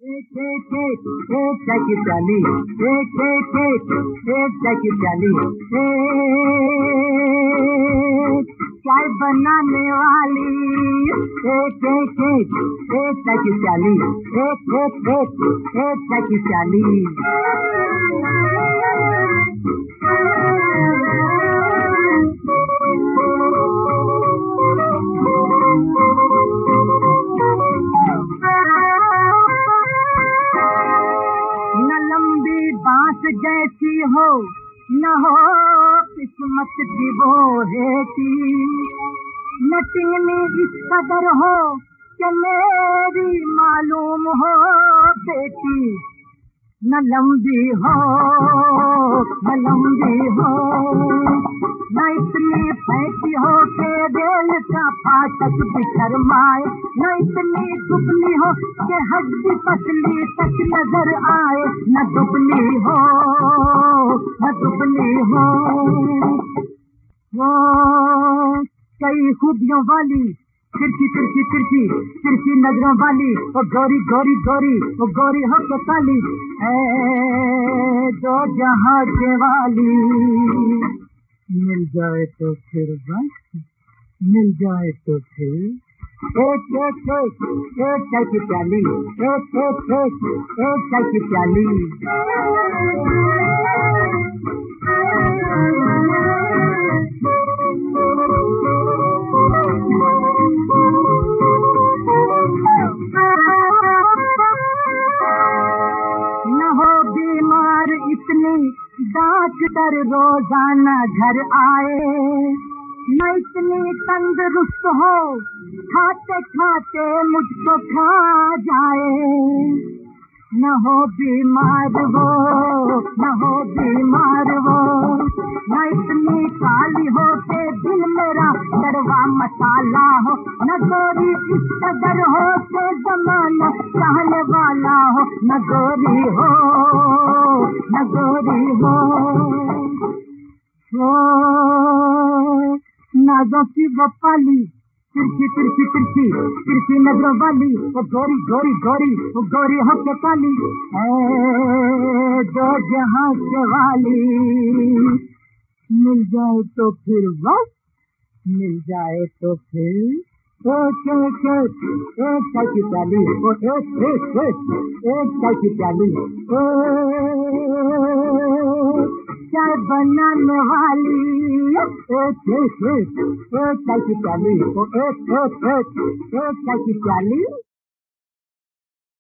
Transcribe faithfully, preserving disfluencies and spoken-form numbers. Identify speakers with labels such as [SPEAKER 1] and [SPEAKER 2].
[SPEAKER 1] एक एक एक एक चाय की प्याली, एक एक एक एक चाय की प्याली, एक चाय बनाने वाली, एक एक एक एक चाय की प्याली, एक एक एक एक चाय की प्याली। बांस जैसी हो न हो किस्मत की वो हेती, न टिंगनी इस कदर हो कि मेरी मालूम हो बेटी, न लंबी हो न लंबी हो, न इतनी फैकी हो के रेल का फाटक बिखर माए, न इतनी दुबली हो कि हड्डी पतली तक नजर आए, न दुबली हो न दुबली हो। वो कई खूबियों वाली तिरछी तिरछी तिरछी तिरछी नजरों वाली, वो गोरी गोरी गोरी वो गोरी हो के काली, दो जहां के वाली, मिल जाए तो फिर बस मिल जाए तो फिर एक एक एक एक चाय की प्याली, एक एक एक एक चाय की प्याली। न हो बीमार इतनी डॉक्टर रोजाना घर आए, न इतनी तंदुरुस्त हो खाते खाते मुझको खा जाए, न हो बीमार वो न हो बीमार वो, न इतनी काली हो के दिल मेरा कड़वा मसाला हो, न गोरी इस कदर हो के जमाना चाहने वाला हो, न गोरी हो न गोरी हो, हो नाजों की वो पाली तिरछी तिरछी तिरछी तिरछी नजरों वाली, वो गोरी गोरी गोरी वो गोरी हो के काली, दो जहां के वाली, मिल जाए तो फिर बस मिल जाए तो फिर एक एक एक एक चाय की प्याली, वो एक एक एक एक चाय की प्याली, चाय बनाने वाली, एक एक एक एक चाय की प्याली, वो एक एक एक एक चाय की प्याली।